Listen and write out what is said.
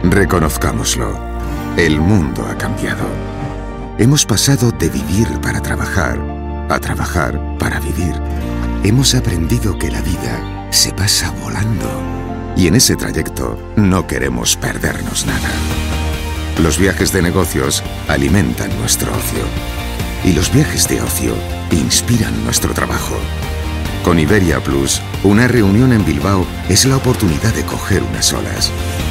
Reconozcámoslo. El mundo ha cambiado. Hemos pasado de vivir para trabajar a trabajar para vivir. Hemos aprendido que la vida se pasa volando. Y en ese trayecto no queremos perdernos nada. Los viajes de negocios alimentan nuestro ocio. Y los viajes de ocio inspiran nuestro trabajo. Con Iberia Plus, una reunión en Bilbao es la oportunidad de coger unas olas.